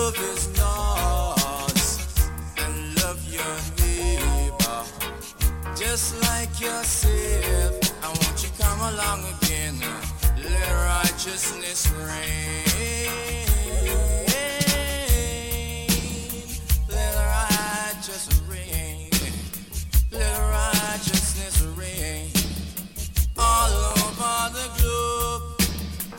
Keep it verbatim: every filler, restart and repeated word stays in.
love is lost, and love your neighbor just like yourself. I want you come along again, let righteousness reign.